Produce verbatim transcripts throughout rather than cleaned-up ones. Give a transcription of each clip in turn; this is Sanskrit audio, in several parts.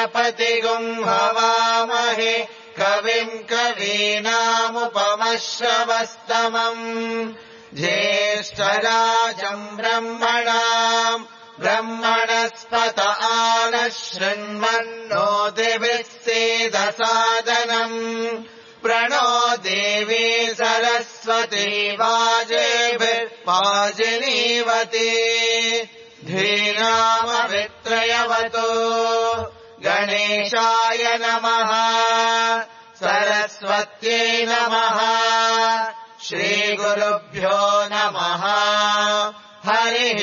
गणपतिगुम् हवामहे कविम् कवीनामुपमश्रवस्तमम् ज्येष्ठराजम् ब्रह्मणाम् ब्रह्मणस्पत आनः शृण्वन्नो दिभिः सीदसादनम् प्रणो देवी सरस्वती वाजेभिर्वाजिनीवती धीनामवित्रयवतु गणेशाय नमः सरस्वत्यै नमः श्रीगुरुभ्यो नमः हरिः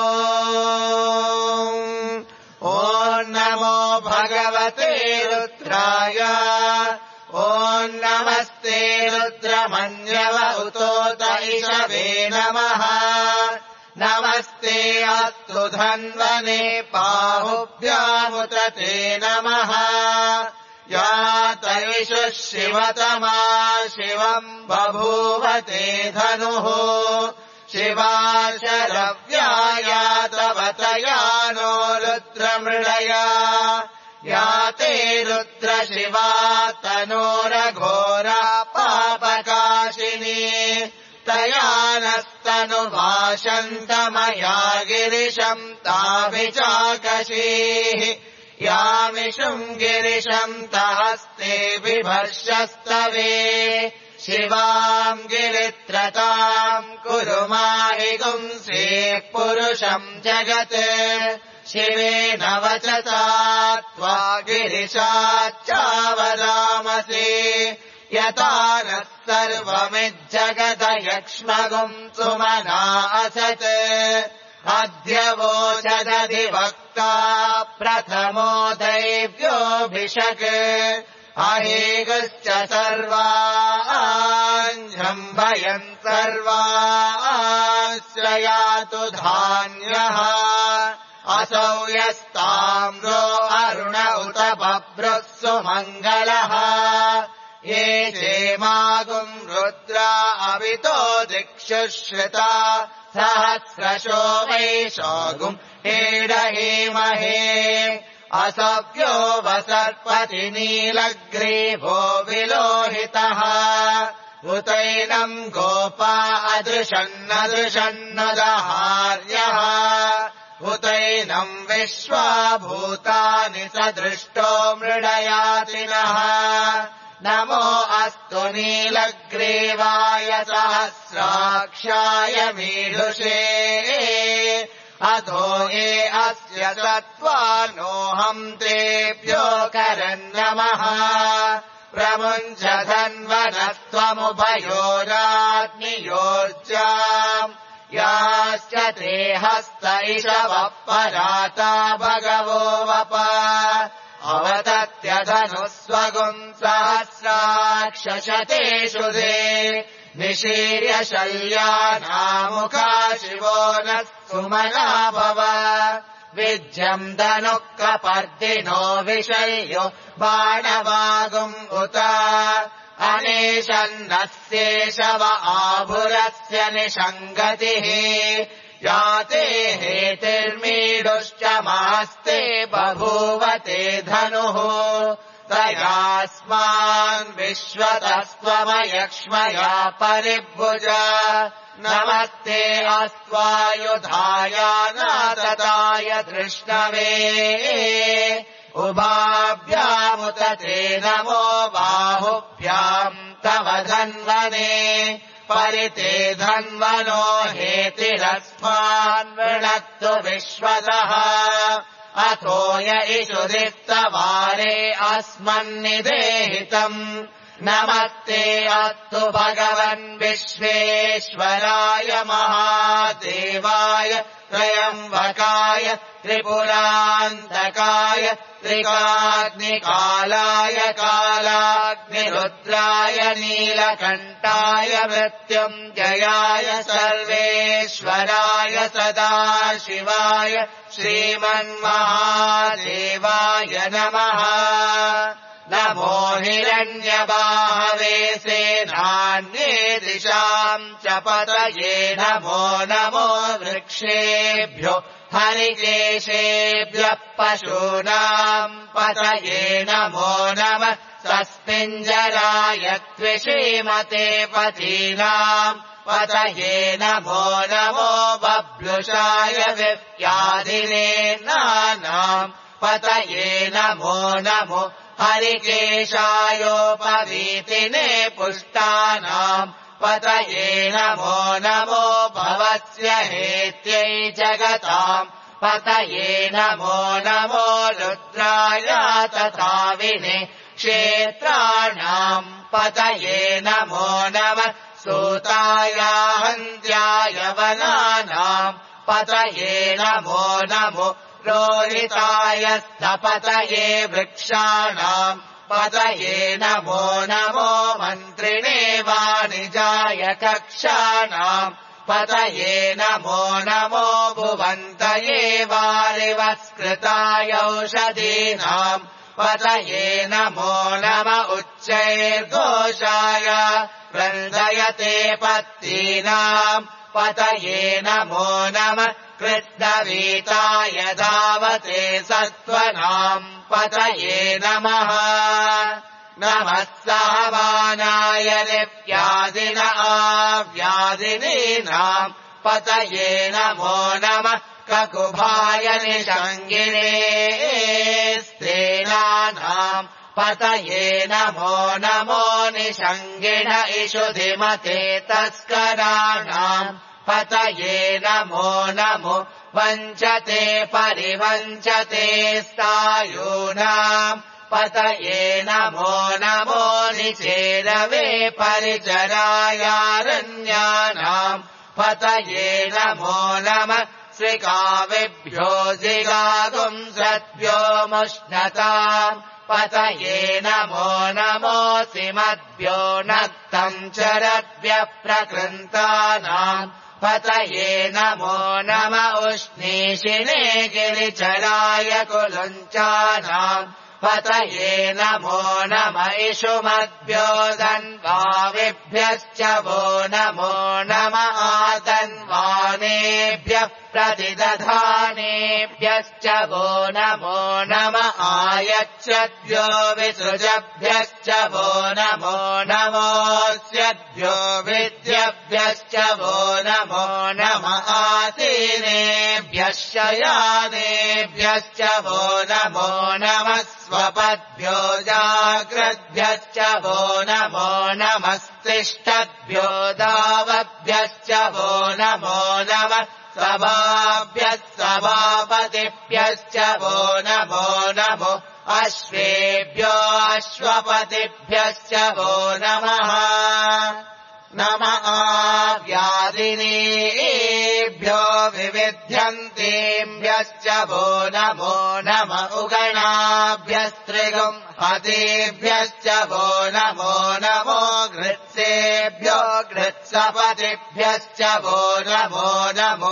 ओम् ॐ नमो भगवते रुद्राय ॐ नमस्ते रुद्रमन्यव उतोत इषवे नमः नमस्ते अस्तु धन्वने बाहुभ्यामुत ते नमः या तैषुः शिवतमा शिवम् बभूवते धनुः शिवा शरव्याया तव तया नो रुद्रमृळया या ते रुद्रशिवा तनोरघोरा पापकाशिनी तया नस्तनुभाषन्तमया गिरिशम् ताभिचाकशीः यामिषुम् गिरिशम् तहस्ते बिभर्षस्तवे शिवाम् गिरित्रताम् कुरु माहिगुंसेः पुरुषम् जगत् शिवेन वचसा त्वा गिरिशाच्चावदामसि यथा नः सर्वमिज्जगदयक्ष्मगुम् सुमना असत् अद्य वोचदधिवक्ता प्रथमो दैव्योऽभिषक् अहेगश्च सर्वाञ्झम्भयन् सर्वाश्रयातु धान्यः असौ यस्ताम्रो अरुण उत बभ्रुः सुमङ्गलः ये चेमागुम् रुद्रा अवितो दिक्षुश्रिता सहस्रशो वैशागुम् हेडहेमहे असव्यो वसर्पति नीलग्रीवो विलोहितः उतैनम् गोपा अदृशन्नदृशन्नदहार्यः उतैनम् विश्वा भूतानि सदृष्टो मृडयातिनः नमो अस्तु नीलग्रीवाय सहस्राक्षाय मीढुषे अधो ये अस्य सत्त्वानोऽहम् तेभ्यो करन्नमः प्रमुञ्च धन्वनस्त्वमुभयोराग्नियोर्जाम् याश्च ते हस्त इषवः पराता भगवो वप अवतत्यधनुस्वगुम् सहस्राक्षशतेषु दे निशीर्य शल्यानामुखा शिवो नः सुमना भव विज्यम् धनुः कपर्दिनो विशल्यो बाणवागुम् उत अनेशन्नस्येषव आभुरस्य निषङ्गतिः याते हेतिर्मीडुश्च मास्ते बभूवते धनुः तयास्मान् विश्वतस्त्वमयक्ष्मया परिभुज नमस्ते अस्त्वायुधाय नादताय धृष्णवे उभाभ्यामुत ते नमो बाहुभ्याम् तव धन्वने परिते धन्वनो हेतिरस्मान् वृणक्तु विश्वतः अथो य इषुदिस्तवारे अस्मन्निदेहितम् नमस्ते अस्तु भगवन् विश्वेश्वराय महादेवाय त्रयम्बकाय त्रिपुरान्तकाय त्रिकाग्निकालाय कालाग्निरुद्राय नीलकण्ठाय मृत्युञ्जयाय सर्वेश्वराय सदाशिवाय श्रीमन्महादेवाय नमः नमो हिरण्यबाहवे सेनान्ये दिशाम् च पतये नमो नमो वृक्षेभ्यो हरिकेशेभ्यः पशूनाम् पतये नमो नमः सस्मिञ्जराय त्विषीमते पतीनाम् पतये नमो नमो बभ्लुषाय विप्यादिने नानाम् पतये नमो नमो हरिकेशायोपवीतिने पुष्टानाम् पतये नमो नमो भवस्य हेत्यै जगताम् पतये नमो नमो रुद्राय तथाविने क्षेत्राणाम् पतये नमो नमः सूताय हन्त्याय वनानाम् पतये नमो नमो रोहिताय स्थपतये वृक्षाणाम् पतये नमो नमो मन्त्रिणे वाणिजाय कक्षाणाम् पतये नमो नमो भुवन्तये वारिवस्कृताय औषधीनाम् पतये नमो नम उच्चैर्घोषाय वृन्दयते पत्तीनाम् पतये नमो नमः कृष्णवीताय धावते सत्त्वनाम् पतये नमः नमः सहमानाय निव्यादिन आव्यादिनीनाम् पतये नमो नमः ककुभाय निषङ्गिने स्त्रीणानाम् पतये नमो नमो निषङ्गिण इषुधिमते तस्कराणाम् पतये नमो नमो वञ्चते परिवञ्चते स्थायूनाम् पतये नमो नमो निचेरवे परिचरायारण्यानाम् पतये नमो नमः श्रिकाविभ्यो जिगागुंसद्भ्यो मुष्णताम् पतये नमो नमो सिमद्भ्यो नक्तम् चरद्भ्यः प्रकृन्तानाम् पतये नमो नम उष्णीषिणे गिरिचराय कुलुञ्चानाम् पतये नमो नम इषुमद्भ्यो धन्वाविभ्यश्च वो नमो नम आतन्वानेभ्यः प्रतिदधानेभ्यश्च वो नमो नम आयच्छद्भ्यो विसृजभ्यश्च वो नमो नमोऽस्यद्भ्यो विद्यभ्यश्च वो नमो नम आसीनेभ्यः शयानेभ्यश्च वो नमो नमः स्वपद्भ्यो जाग्रद्भ्यश्च वो नमो नमस्तिष्ठद्भ्यो दावभ्यश्च वो नमो नमः सभाभ्यः सभापतिभ्यश्च वो नमो नमो अश्वेभ्यो अश्वपतिभ्यश्च वो नमः नम आव्यादिनीभ्यो विविध्यन्तीभ्यश्च वो नमो नम उगणाभ्यस्त्रिगुम् हतेभ्यश्च वो नमो नमो घृत्सेभ्यो घृत्सपतिभ्यश्च वो नमो नमो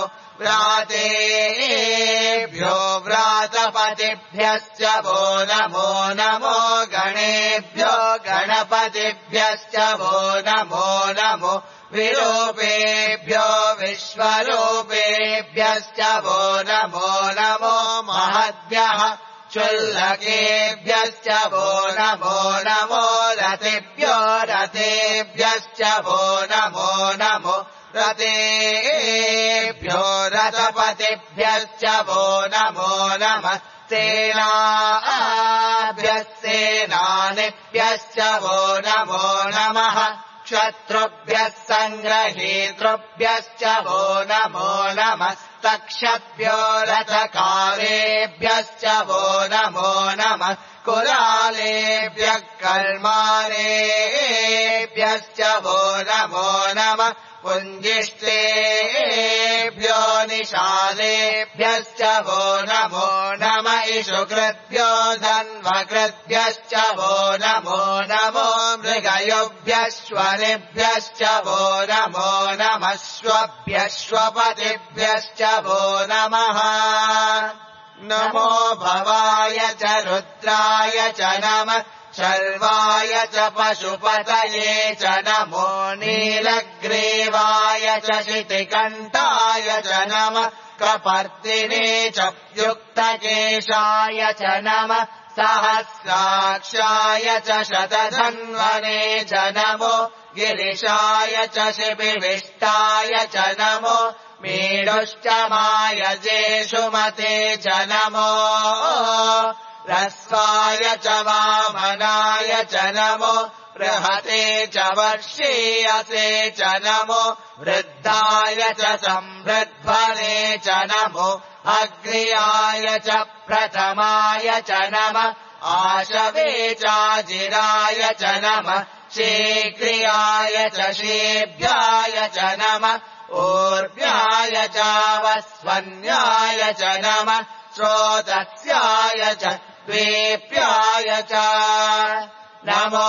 व्रातेभ्यो व्रातपतिभ्यश्च वो नमो नमो गणेभ्यो गणपतिभ्यश्च वो नमो नमो विरूपेभ्यो विश्वरूपेभ्यश्च वो नमो नमो महद्भ्यः चुल्लकेभ्यश्च वो नमो नमो रतेभ्यो रतेभ्यश्च वो नमो नमो रतेभ्यो रथपतिभ्यश्च वो नमो नमः सेनाभ्यः सेनानिभ्यश्च वो नमो नमः क्षत्रुभ्यः सङ्ग्रहीतृभ्यश्च वो नमो नमः तक्षभ्यो रथकारेभ्यश्च वो नमो नमः कुलालेभ्यः कर्मारेभ्यश्च वो नमो नमः पुञ्जिष्टेभ्यो निशालेभ्यश्च वो नमो नम इषुकृभ्यो धन्वकृभ्यश्च वो नमो नमो मृगयोभ्यश्वनिभ्यश्च वो नमो नमश्वभ्यश्वपतिभ्यश्च वो नमः नमो भवाय च रुद्राय च नमः शर्वाय च पशुपतये च नमो नीलग् हयग्रीवाय च शितिकण्ठाय च नमः कपर्दिने च युक्तकेशाय च नमः सहस्राक्षाय च शतधन्वने च नमो गिरिशाय च शिबिविष्टाय च नमो मीडुश्चमाय जेषुमते च नमो ह्रस्वाय च वामनाय च नमो बृहते च वर्षीयसे च नमो वृद्धाय च संवृद्ध्वने च नमो अग्र्याय च प्रथमाय च नमः आशवे चाजिराय च नमः शीघ्रियाय च शीभ्याय च नमः ऊर्व्याय चावस्वन्याय च नमः श्रोतस्याय च द्वीप्याय च नमो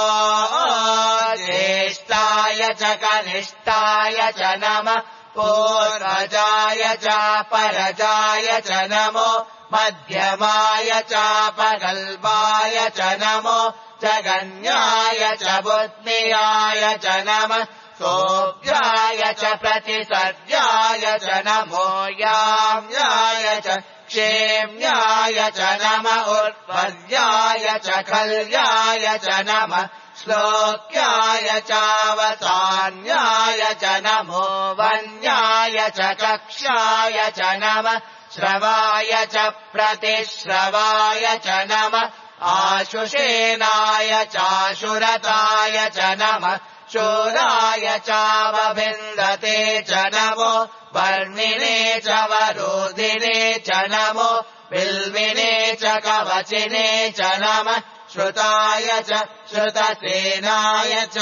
ज्येष्ठाय च कनिष्ठाय च नमः पूर्वजाय च परजाय च नमो मध्यमाय चापगल्भाय च नमो जगन्याय च बुद्ध्याय च नमः सोऽप्याय च प्रतिसर्याय च नमो याम्याय च क्षेम्याय च नमः उत्पर्याय च कल्याय च नमः श्लोक्याय चावसान्याय च नमो वन्याय च कक्ष्याय च नमः श्रवाय च प्रतिश्रवाय च नमः आशुषेनाय चाशुरताय च नमः शूराय चावभिन्दते च नमो वर्णिने च वरोधिने च नमो बिल्विने च कवचिने च नमः श्रुताय च श्रुतसेनाय च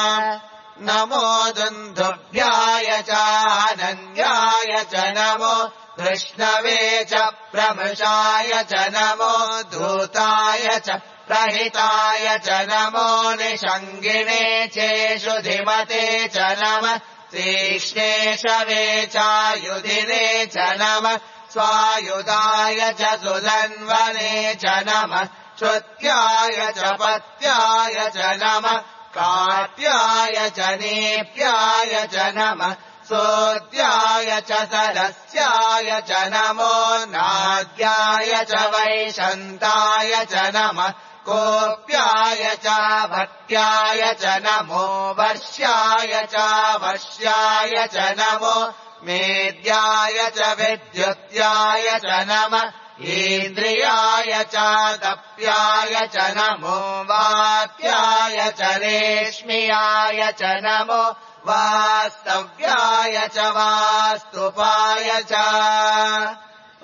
नमो दुन्दुभ्याय च अनन्याय च नमो कृष्णवे च प्रमृषाय च नमो धूताय च प्रहिताय च नमो निषङ्गिणे चेषु धिमते च नमः तीक्ष्णेशवे चायुधिने च नमः स्वायुधाय च सुधन्वने च नमः श्रुत्याय च पत्याय च नमः काट्याय च नेप्याय च नमः सोद्याय च सरस्याय च नमो नाद्याय च वैशन्ताय च नमः कोप्याय च भट्याय च नमो वर्ष्याय च वश्याय च नमो मेद्याय च विद्युत्याय च नमः इन्द्रियाय च दप्याय च नमो वाक्याय च रेश्म्याय च नमो वास्तव्याय च वास्तुपाय च ॐ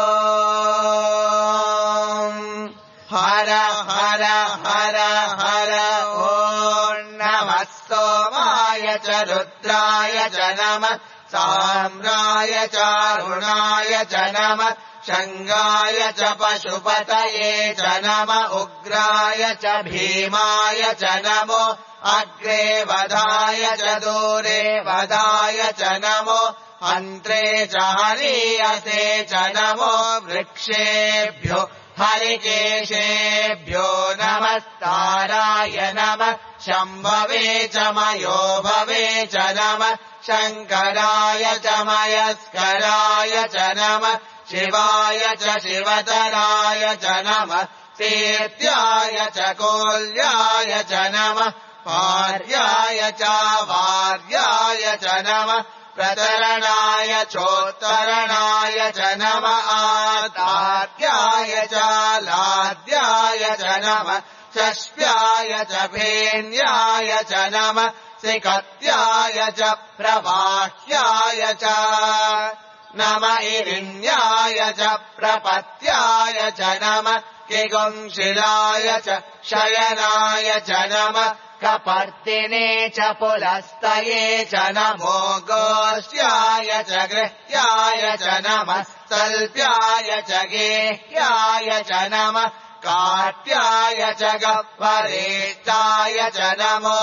हर हर हर हर ॐ नमः सोमाय च रुद्राय च नमः साम्राय चारुणाय च नमः शङ्गाय च पशुपतये च नमः उग्राय च भीमाय च नमो अग्रे वधाय च दूरे वधाय च नमो अन्त्रे च हरीयसे च नमो वृक्षेभ्यो हरिकेशेभ्यो नमस्ताराय नमः शम्भवे च मयोभवे च नमः शङ्कराय च मयस्कराय च नमः शिवाय च शिवतराय च नमः सेत्याय च कोल्याय च नमः पार्याय च वार्याय च नमः प्रतरणाय चोत्तरणाय च नमः आताप्याय च लाद्याय च नमः षष्प्याय च भेन्याय च नमः सिकत्याय च प्रवाह्याय च नमः इरिण्याय च प्रपत्याय च नमः किगुंशिलाय च शयनाय च नमः कपर्दिने च पुलस्तये च नमो गोष्ठ्याय च गृह्याय च नमः सल्प्याय च गेह्याय च नमः काट्याय च गह्वरेष्ठाय च नमो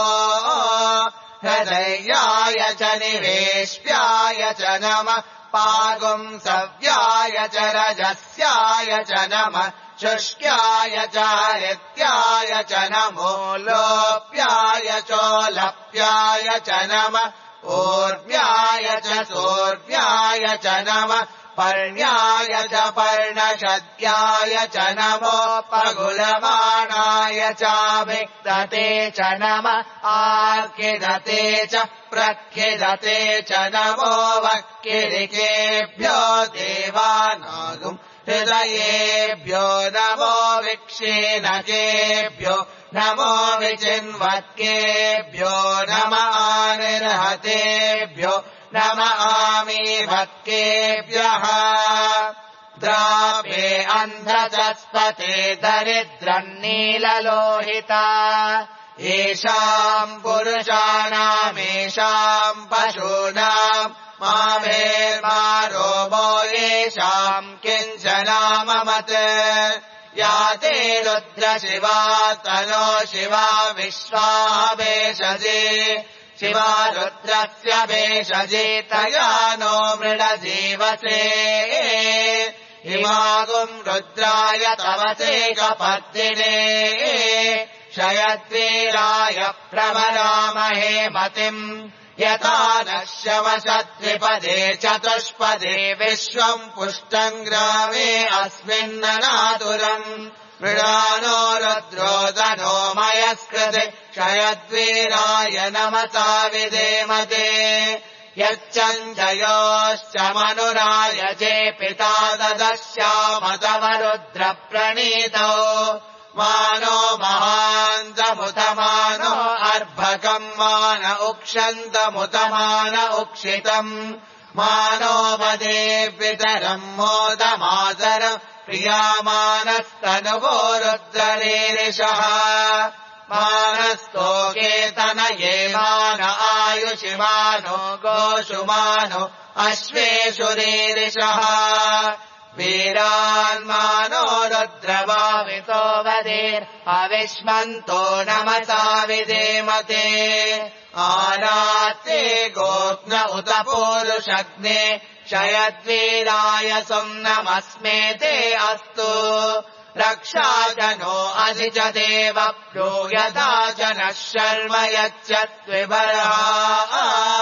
हृदयाय च निवेश्याय च नमः पागुंसव्याय च रजस्याय च नमः शुष्क्याय च हरित्याय च नमो लोप्याय चोलप्याय च नमः ऊर्व्याय च सूर्व्याय च नमः पर्ण्याय च पर्णशद्याय च नमो पगुलमाणाय चाभिक्तते च नमः आर्किदते च प्रख्यदते च नमो वक्किरिकेभ्यो देवानागुम् हृदयेभ्यो नमो विक्षीणकेभ्यो नमो विचिन्वत्केभ्यो नम आनिर्हतेभ्यो नम आमीवत्केभ्यः द्रापे अन्धजस्पते दरिद्रन्नीललोहिता येषाम् पुरुषाणामेषाम् पशूनाम् मावेर्मारोमो येषाम् किञ्चनाममत् या ते रुद्रशिवा तनो शिवा विश्वा भेषजे शिवा रुद्रस्य भेषजे तया नो मृडजीवसे इमागुम् रुद्राय तवसे कपर्दिने शयद्वीराय प्रवरामहे मतिम् यथा नः शवशत्रिपदे चतुष्पदे विश्वम् पुष्टम् ग्रामे अस्मिन्ननातुरम् मृडानो रुद्रोदनो मयस्कृते क्षयद्वीराय नमसा विधेमते यच्चञ्जयोश्च मनुराय चे पिता ददश्यामतवरुद्रप्रणीतौ मानो महान्तमुतमानो अर्भकम् मान उक्षन्तमुतमान उक्षितम् मानो वदे पितरम् मोदमातरम् प्रियामानस्तनुवो रुद्ररीरिषः मानस्तोकेतनये मान आयुषिमानो गोषुमानो अश्वेषु रीरिषः वीरान्मानो रुद्रभावितो वदेर् अविष्मन्तो नमसा विधेमते आरात्ते गोप्न उत पूरुषग्ने क्षयद्वीराय सुम्नमस्मे ते अस्तु रक्षा जनो अधि च देव प्रूयता जनः शर्म यच्चत्विभराः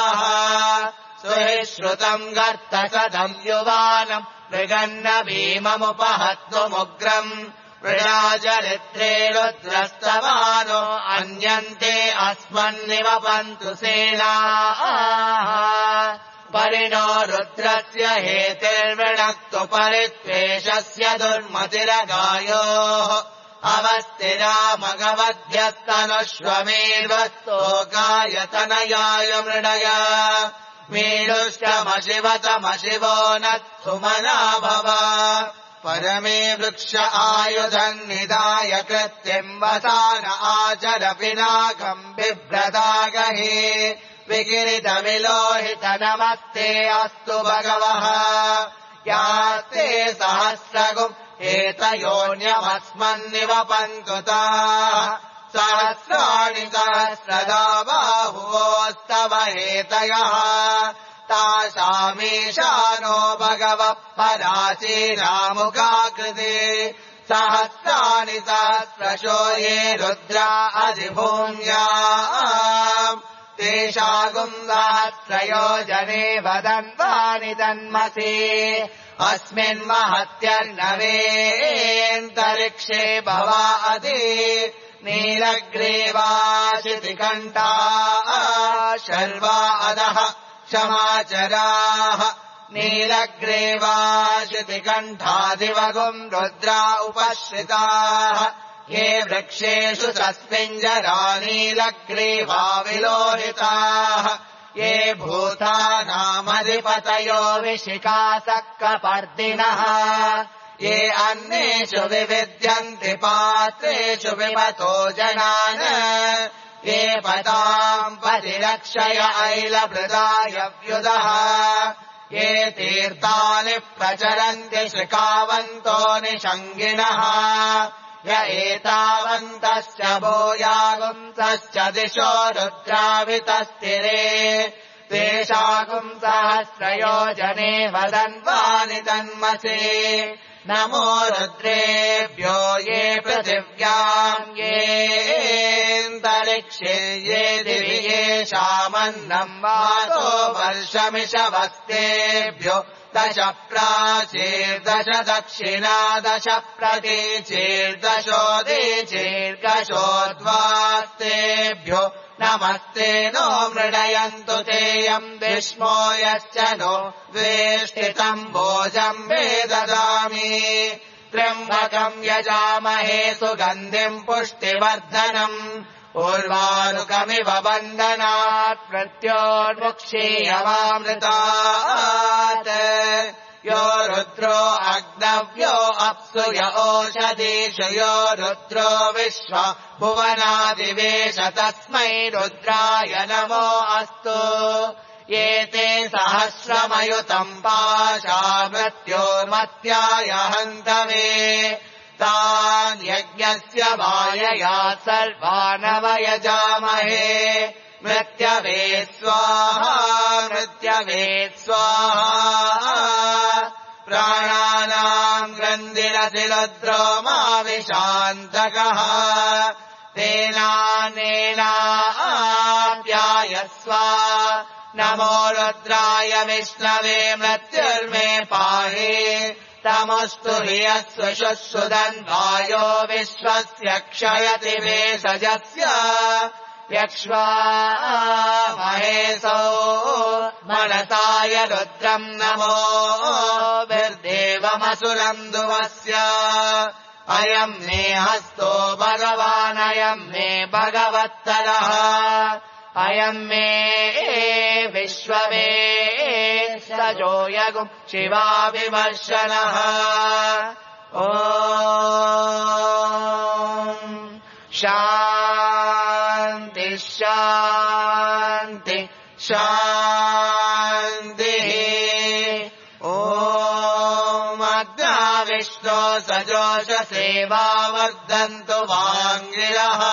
सुहिश्रुतम् गर्तसदम् युवानम् मृगन्न भीममुपहत्तुमुग्रम् मृडाचरित्रे रुद्रस्तवानो अन्यन्ते अस्मन्निवपन्तु सेनाः परिणो रुद्रस्य हेतिर्वृणक्तु परित्वेषस्य दुर्मतिरगायोः अवस्थिरा मगवध्यस्तनुष्वमेर्वस्तोकायतनयाय मृडय मीडुष्टमशिवतमशिवो न सुमना भव परमे वृक्ष आयुधम् निधाय कृत्तिम् वसान आचर पिनाकम् बिभ्रदागहे विकिरितविलोहित नमस्ते अस्तु भगवः यास्ते सहस्रगुम् एतयोन्यमस्मन्निवपन्तु ताः सहस्राणि सहस्रदा बाहुवोस्तव हेतयः तासामीशानो भगवः पराचीनामुखाकृते सहस्राणि सहस्रशो ये रुद्रा अधिभूम्याम् तेषागुम् सहस्रयोजने वदन्वानि तन्मसि अस्मिन्महत्यर्णवेऽन्तरिक्षे भवा अधि नीलग्रीवाशितिकण्ठा शर्वा अधः क्षमाचराः नीलग्रीवाशितिकण्ठादिवगुम् रुद्रा उपश्रिताः ये वृक्षेषु सस्मिञ्जरा नीलग्रीवा विलोहिताः ये भूतानामधिपतयो विशिखासक्कपर्दिनः ये अन्नेषु विविद्यन्ति पात्रेषु विमतो जनान् ये पताम् परिरक्षय ऐलभृदाय व्युदः ये तीर्थानि प्रचरन्ति शिखावन्तो निषङ्गिणः य एतावन्तश्च भूयागुंसश्च दिशो रुद्रावितस्तिरे तेषागुम् सहस्रयोजने वदन्वानि तन्मसि नमो रुद्रेभ्यो ये पृथिव्याम् येऽन्तरिक्ष दक्षे ये दिवि येषामन्नम् मातो वर्षमिषवस्तेभ्यो दश प्राचीर्दश दक्षिणा दश प्रतीचीर्दशोदीचीर्गशोद्वास्तेभ्यो नमस्ते नो मृडयन्तु तेयम् विष्मो यश्च नो द्वेष्टितम् भोजम् मे ददामि त्र्यम्बकम् यजामहे सुगन्धिम् पुष्टिवर्धनम् उर्वारुकमिव बन्धनात् प्रत्योर्मुक्षीयमामृतात् यो रुद्रो अग्नव्यो अप्सु य ओषधीषु यो रुद्रो विश्व भुवनादिवेश तस्मै रुद्राय नमो अस्तु ये ते सहस्रमयुतम् पाशा मृत्योर्मत्याय हन्तवे तान् यज्ञस्य मायया सर्वानवयजामहे मृत्यवे स्वाहा मृत्यवे स्वाहा प्राणानाम् ग्रन्थिरतिरुद्रोमाविशान्तकः तेनानेनाप्यायस्व नमो रुद्राय विष्णवे मृत्युर्मे पाहि तमस्तु हि यस्वशुसुदन्वायो विश्वस्य क्षयति भेषजस्य यक्ष्वा महेशो मनसाय रुद्रम् नमो विर्देवमसुरम् दुवस्य अयम् मे हस्तो भगवानयम् मे भगवत्तरः अयम् मे विश्ववे सजो यगुम् शिवाभिमर्शनः ॐ शान्ति शान्ति शान्तिः ॐ अग्ना विष्णो सजोष सेवा वर्धन्तु वाङ्गिरः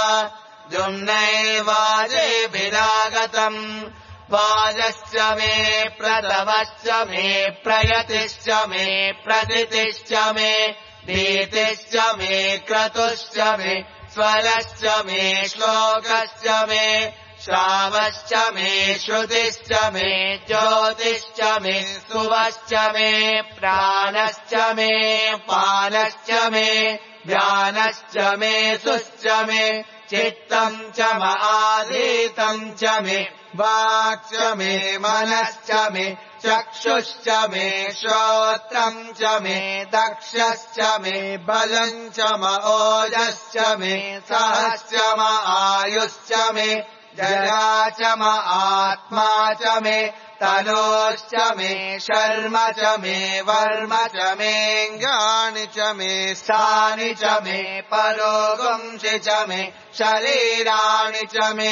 जुम्नैर्वाजेभिरागतम् वाजश्च मे प्रतवश्च मे प्रयतिश्च मे प्रदितिश्च मे भीतिश्च मे क्रतुश्च मे स्वरश्च मे श्लोकश्च मे श्रावश्च मे श्रुतिश्च मे ज्योतिश्च मे सुवश्च मे प्राणश्च मे पानश्च मे ज्ञानश्च मे सुश्च मे चित्तम् च मआधीतम् च मे वाक् च मे मनश्च मे चक्षुश्च मे श्रोत्रम् च मे दक्षश्च मे बलम् च म ओजश्च मे सहश्च म आयुश्च मे जरा च म आत्मा च मे तनोश्च मे शर्म च मे वर्म च मेऽङ्गानि च मे स्थानि च मे परोगुंसि च मे शरीराणि च मे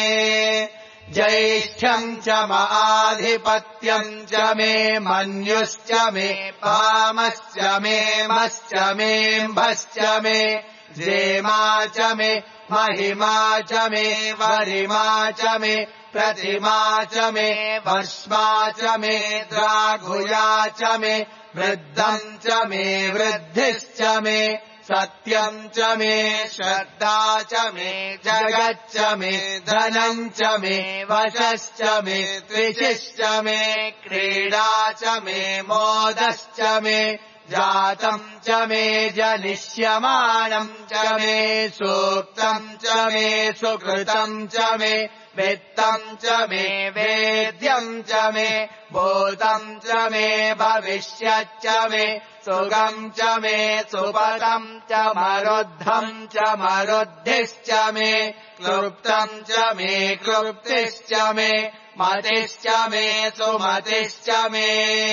ज्यैष्ठ्यम् च म आधिपत्यम् च मे मन्युश्च मे पामश्च मे मश्च मेऽम्भश्च मे जेमा च मे महिमा च मे वरिमा च मे प्रतिमा च मे वर्ष्मा च मे द्राघुया च मे वृद्धम् च मे वृद्धिश्च मे सत्यम् च मे श्रद्धा च मे जगच्च मे धनम् च मे वशश्च मे त्रिशिश्च मे क्रीडा च मे मोदश्च मे जातम् च मे जनिष्यमाणम् च मे सूक्तम् च मे सुकृतम् च मे वित्तम् च मे वेद्यम् च मे भूतम् च मे भविष्यच्च मे सुगम् च मे सुपदम् च मरुद्धम् च मरुद्धिश्च मे क्लृप्तम् च मे क्लृप्तिश्च मे मतिश्च मे सुमतिश्च मे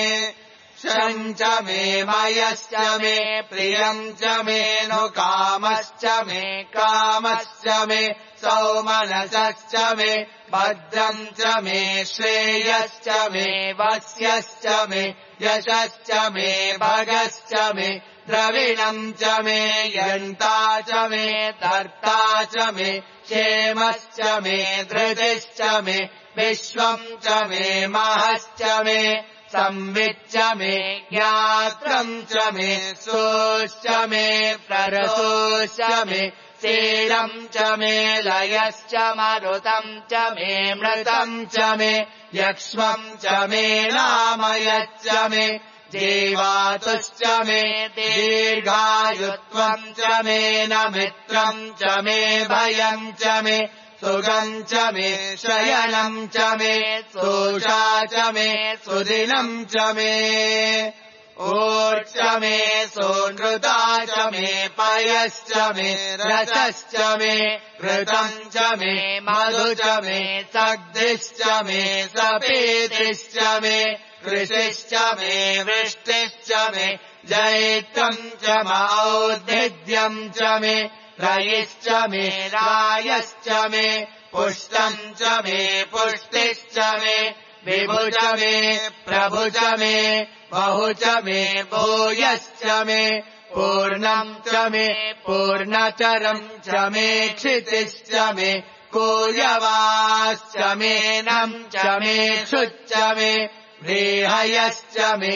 शम् च मे मयश्च मे प्रियम् च मे नु कामश्च मे कामश्च मे सौमनसश्च मे भद्रम् च मे श्रेयश्च मे वस्यश्च मे यशश्च मे भगश्च मे द्रविणम् च मे यन्ता च मे धर्ता च मे क्षेमश्च मे धृतिश्च मे विश्वम् च मे महश्च मे संविच्च मे ज्ञात्रम् च मे सोश्च मे प्ररसोश्च मे क्षीरम् च मे लयश्च मरुतम् च मे मृतम् च मे यक्ष्मम् च मे नामयच्च मे जीवातुश्च मे दीर्घायुत्वम् च मे न मित्रम् च मे भयम् च मे सुगम् च मे शयनम् च मे सोषा च मे सुदिनम् च मे ऊर्च मे सोनृता च मे पयश्च मे रसश्च मे घृतम् च मे मधु च मे सग्धिश्च मे सपेतिश्च मे कृषिश्च मे वृष्टिश्च मे जैत्रम् च मौद्भिद्यम् च मे रयिश्च मे रायश्च मे पुष्टम् च मे पुष्टिश्च मे विभु च मे प्रभु च मे बहु च मे भूयश्च मे पूर्णम् च मे पूर्णचरम् च मे क्षितिश्च मे कूयवाश्च मे नम् च मे क्षुच्च मे व्रीहयश्च मे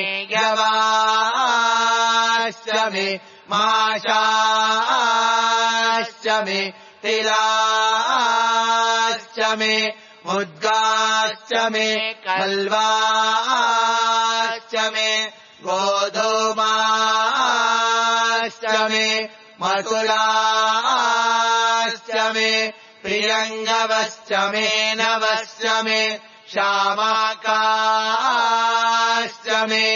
यवाश्च मे माशाश्च मे तिलाश्च मे मुद्गाश्च मे कल्वाश्च मे गोधूमाश्च मे मकुलाश्च मे प्रियङ्गवश्च मे नवश्च मे श्यामाकाश्च मे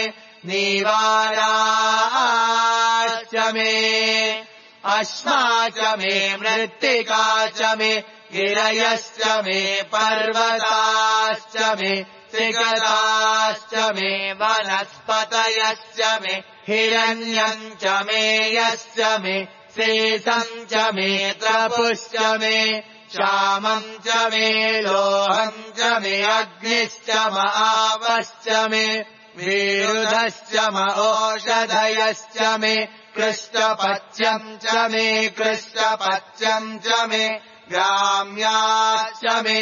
नीवाराश्च मे अश्मा च मे मृत्तिका च मे गिरयश्च मे पर्वताश्च मे सिकताश्च मे वनस्पतयश्च मे हिरण्यम् च मे यश्च मे शेषम् च मे त्रपुश्च मे श्यामम् च मे लोहम् च मे अग्निश्च महावश्च मे विरुधश्च ओषधयश्च मे कृष्णपच्यम् च मे कृष्णपच्यम् च मे ग्राम्याश्च मे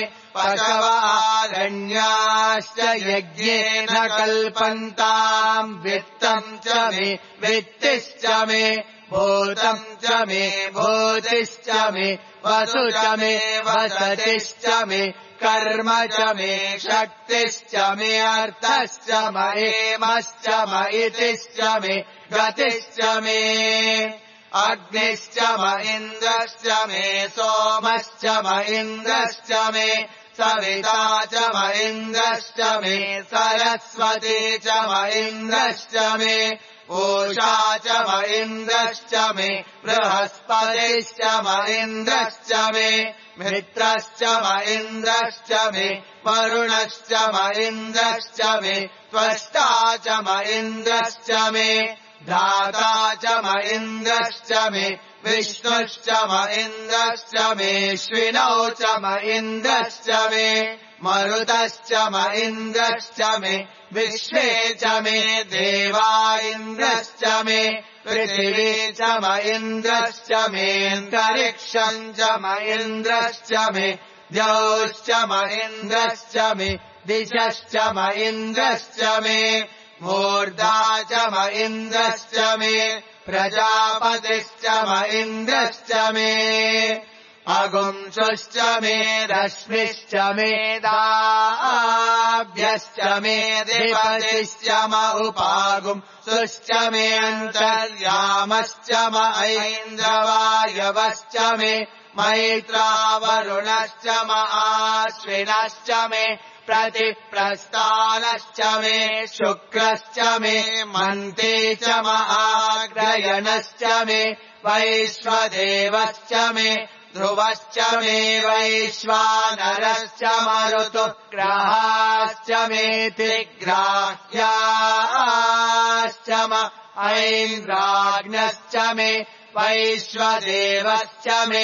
पशवारण्याश्च यज्ञेन कल्पन्ताम् वित्तम् च मे वित्तिश्च मे भूतम् च मे भूतिश्च मे वसु च मे वसतिश्च मे कर्म च मे शक्तिश्च मे अर्थश्च महेमश्च महितिश्च मे गतिश्च मे अग्निश्च म इन्द्रश्च मे सोमश्च म इन्द्रश्च मे सविता च म इन्द्रश्च मे सरस्वती च म इन्द्रश्च मे ऊषा च म इन्द्रश्च मे बृहस्पतिश्च म इन्द्रश्च मे मित्रश्च म इन्द्रश्च मे वरुणश्च म इन्द्रश्च मे त्वष्टा च म इन्द्रश्च मे धाता च म इन्द्रश्च मे विष्णुश्च म इन्द्रश्च मेऽश्विनौ च म इन्द्रश्च मे मरुतश्च म इन्द्रश्च मे विश्वे च मे देवा इन्द्रश्च मे पृथिवी च म इन्द्रश्च मेऽन्तरिक्षम् च म इन्द्रश्च मे द्यौश्च म इन्द्रश्च मे दिशश्च म इन्द्रश्च मे मूर्धा च म इन्द्रश्च मे प्रजापतिश्च म इन्द्रश्च मे अगुंसुश्च मे रश्मिश्च मे दाभ्यश्च मे अधिपतिश्च म उपागुंसुश्च मे अन्तर्यामश्च म ऐन्द्रवायवश्च मे मैत्रावरुणश्च म आश्विनश्च मे प्रतिप्रस्थानश्च मे शुक्रश्च मे मन्ते च म आग्रयणश्च मे वैश्वदेवश्च मे ध्रुवश्च मे वैश्वानरश्च मरुतुः ग्रहाश्च मे तिग्राह्याश्च म ऐन्द्राग्नश्च मे वैश्वदेवश्च मे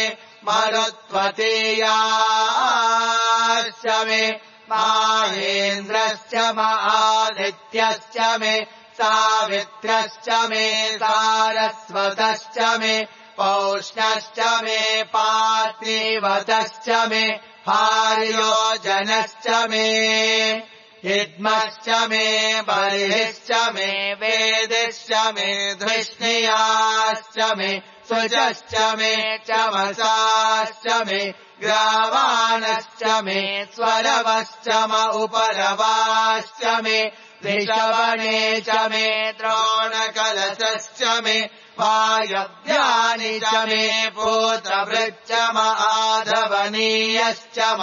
मरुत्वतीयाश्च मे माहेन्द्रश्च म आदित्यश्च मे सावित्रश्च मे सारस्वतश्च मे पौष्णश्च मे पार्थिवतश्च मे हार्योजनश्च मे हिद्मश्च मे बर्हिश्च मे वेदिश्च मे धृष्णियाश्च मे शुचश्च मे चमसाश्च मे ग्रावाणश्च मे स्वरवश्च म उपरवाश्च मे ऋषवणे च मे द्रोणकलशश्च मे वायव्यानि च मे पूतभृच्च म आधवनीयश्च म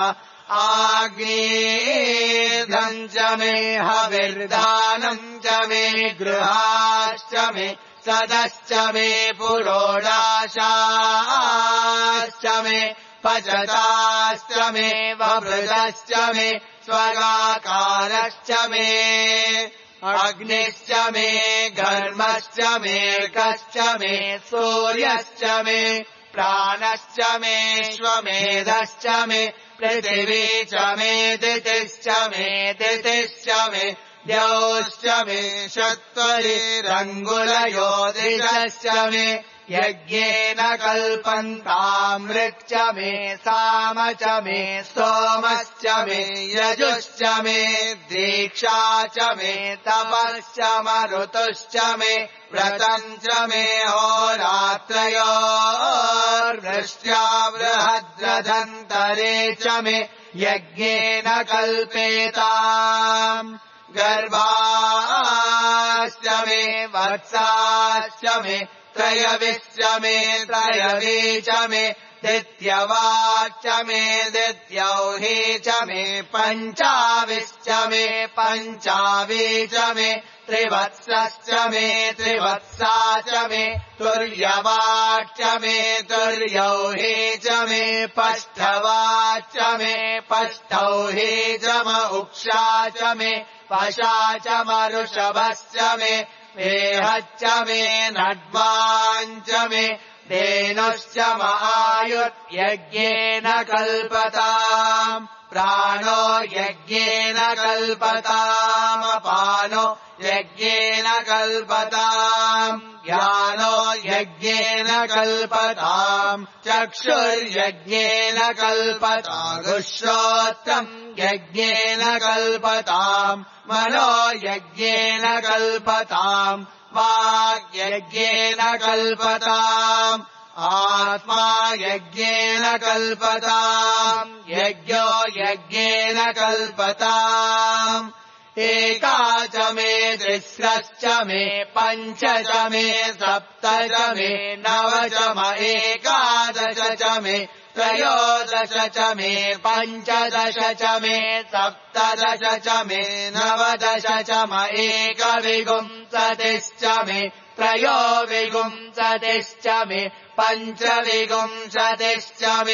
आग्नेयम् च मे हविर्दानम् च मे गृहाश्च मे सदश्च मे पुरोडाशाश्च मे पचताश्च मे वभृतश्च मे स्वगाकारश्च मे अग्निश्च मे घर्मश्च मे कश्च मे सूर्यश्च मे प्राणश्च मे श्वमेधश्च मे पृथिवी च मे दितिश्च मे दितिश्च मे द्यौश्च मे शत्वरिरङ्गुलयोदिशश्च मे यज्ञेन कल्पन्तामृक् च मे साम च मे सोमश्च मे यजुश्च मे दीक्षा च मे तपश्च मरुतुश्च मे व्रतम् च मे होरात्रयोर्वृष्ट्या बृहद्रथन्तरे च मे यज्ञेन कल्पेताम् गर्भाश्च मे वत्साश्च मे त्रयविश्च मे त्रयवी च मे दित्यवाच्च मे दित्यौही च मे पञ्चाविश्च मे पञ्चावी च मे त्रिवत्सश्च मे त्रिवत्सा च मे तुर्यवाच्च मे तुर्यौही च मे पष्ठवाच्च मे पष्ठौही च म उक्षा च मे पशा च मरुषभश्च मे वेहच्च मे नड्वाञ्च मे धेनुश्च म आयुर्यज्ञेन कल्पताम् प्राणो यज्ञेन कल्पताम् अपानो यज्ञेन कल्पताम् ज्ञानो यज्ञेन कल्पताम् चक्षुर्यज्ञेन कल्पताम् श्रोत्रम् यज्ञेन कल्पताम् मनो यज्ञेन कल्पताम् वाग्यज्ञेन कल्पताम् आत्मा यज्ञेन कल्पताम् यज्ञो यज्ञेन कल्पताम् एका च मे तिस्रश्च मे पञ्च च मे सप्त च मे नव च म एकादश च मे त्रयोदश च मे पञ्चदश च मे सप्तदश च मे नवदश च म एकविंशतिश्च मे त्रयोविंशतिश्च मे पञ्चविंशतिश्च मे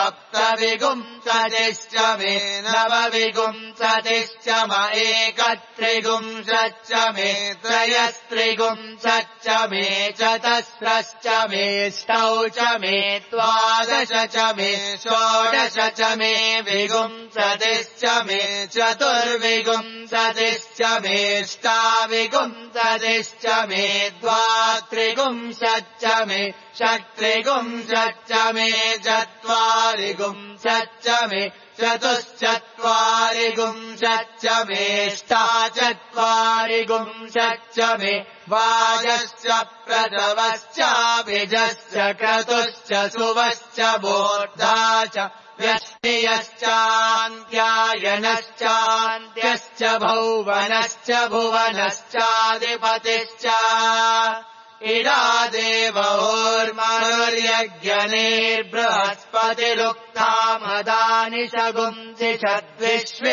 सप्तविंशतिश्च मे नवविंशतिश्च म एकत्रिंशच्च मे त्रयस्त्रिंशच्च मे चतस्रश्च मे ष्टौ च मे द्वादश च मे षोडश च मे विंशतिश्च मे चतुर्विंशतिश्च मे ष्टाविंशतिश्च मे द्वात्रिंशच्च मे षट्त्रिंशच्च मे चत्वारिंशच्च मे चतुश्चत्वारिंशच्च मे ष्टाचत्वारिंशच्च मे वाजश्च प्रथवश्चाभिजश्च क्रतुश्च सुवश्च बोधा च व्यष्टियश्चान्त्यायनश्चान्त्यश्च भौवनश्च भुवनश्चाधिपतिश्च इडा देवोर्मनुर्यज्ञनेर्बृहस्पतिरुक्तामदानि शगुंसि षद्विश्वे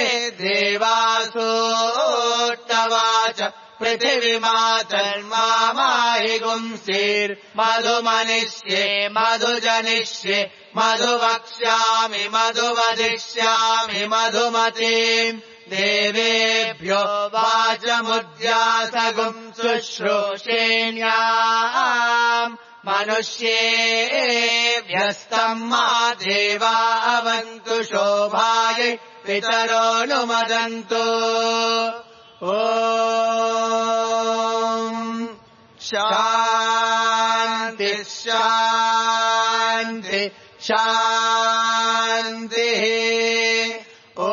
देवासोट्टवाच पृथिवीमातर्माहि गुंसीर्मधुमनिष्ये मधुजनिष्ये मधुवक्ष्यामि मधुवदिष्यामि मधुमतीम् देवेभ्यो वाचमुद्यासगुम् शुश्रूषेण्याम् मनुष्येभ्यस्तम् मा देवा अवन्तु शोभायै पितरोऽनुमदन्तु ॐ शान्ति शान्ति शान्तिः ॐ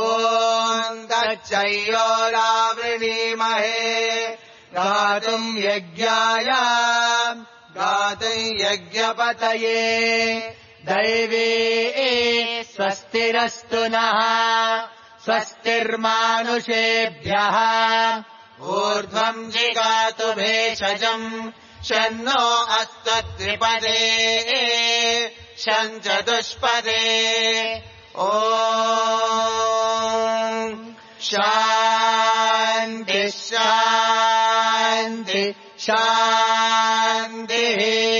तच्चयोरावृणीमहे गातुम् यज्ञाय गातुम् यज्ञपतये दैवे स्वस्तिरस्तु नः स्वस्तिर्मानुषेभ्यः ऊर्ध्वम् जिगातु भेषजम् शन्नो अस्तद्विपदे शञ्चतुष्पदे ॐ शान्ति शान्ति शान्तिः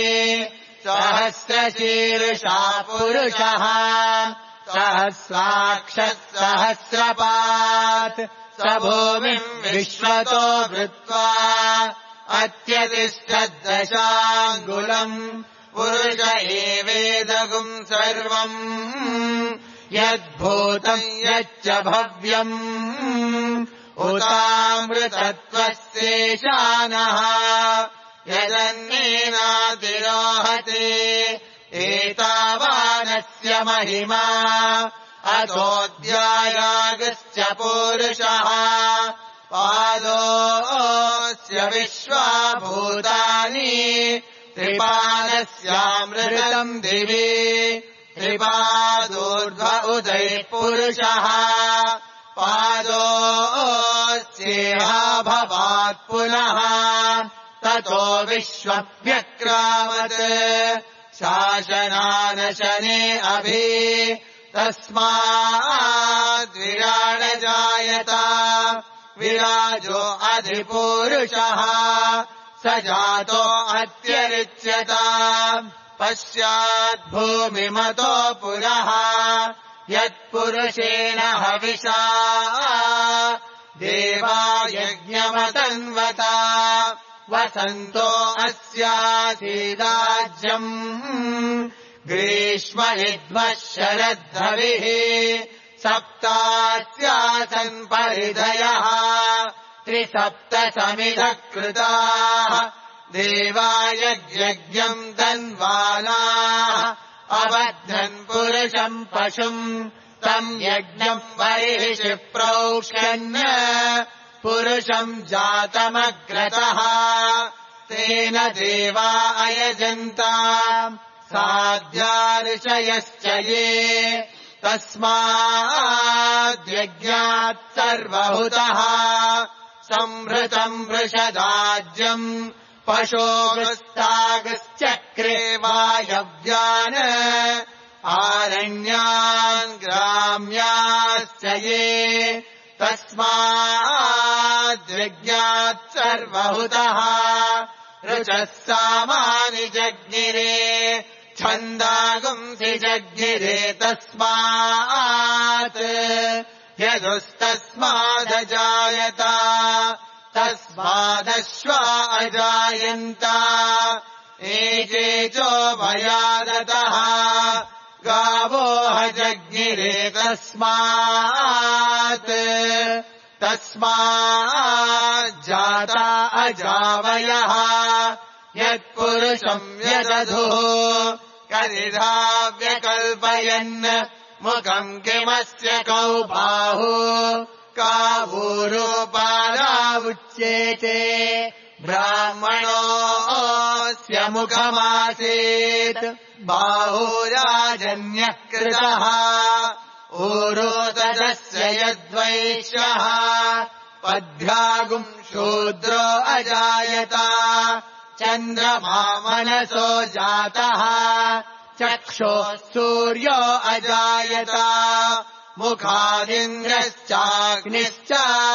सहस्रशीर्षा पुरुषः सहस्राक्षः सहस्रपात् स भूमिम् विश्वतो वृत्वा अत्यतिष्ठद्दशाङ्गुलम् पुरुष एवेदगुम् सर्वम् यद्भूतम् यच्च भव्यम् उतामृतत्वस्येशानः यदन्नेनातिरोहते एतावानस्य महिमा अतोऽध्यायागश्च पूरुषः पादोऽस्य विश्वाभूतानि त्रिपादस्यामृतम् दिवि त्रिपादोर्ध्व उदयः पुरुषः पादोऽस्येह भवात् पुनः ततो विश्वव्यक्रामत् शासनानशने अभि तस्माद्विराडजायत विराजो अधिपूरुषः स जातो अत्यरिच्यत पश्चाद्भूमिमतो पुरः यत्पुरुषेण हविषा देवा यज्ञमतन्वत वसन्तो अस्यासीदाज्यम् ग्रीष्म इद्मः शरद्धविः सप्तास्यासन् परिधयः त्रिसप्त समिधः कृताः देवा यज्ञम् तन्वानाः अबध्नन् पुरुषम् पशुम् तम् यज्ञम् बर्हिषि प्रोक्ष्यन् पुरुषम् जातमग्रतः तेन देवा अयजन्ता साध्या ये तस्माद्यज्ञात् सर्वहुतः संहृतम् वृषदाज्यम् पशोगस्तागश्चक्रे वायव्यान् आरण्यान् ग्राम्याश्च ये तस्माद्यज्ञात् सर्वहुतः ऋचः सामानि जज्ञिरे छन्दागुंसि जज्ञिरे तस्मात् यदुस्तस्मादजायत तस्मादश्वा अजायन्त एजेजो भयादतः गावो जज्ञिरे तस्मात् तस्माज्जाता अजावयः यत्पुरुषम् यदधुः करिधा व्यकल्पयन् मुखम् किमस्य कौ बाहु कावूरोपादावुच्येते ब्राह्मणोऽस्य मुखमासीत् बाहुराजन्यः कृतः ऊरोतदस्य यद्वैश्यः पद्भ्यागुम् शूद्रो अजायत चन्द्रमा मनसो जातः चक्षोः सूर्यो अजायत मुखादिन्द्रश्चाग्निश्च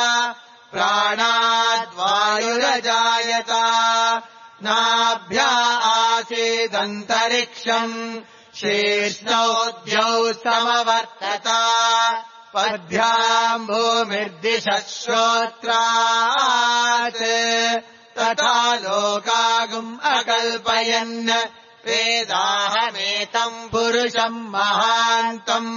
प्राणाद्वायुरजायत नाभ्या आसीदन्तरिक्षम् शीर्ष्णौ द्यौ समवर्तत पद्भ्याम् भूमिर्दिशः श्रोत्रात् तथा लोकागुम् अकल्पयन् वेदाहमेतम् पुरुषम् महान्तम्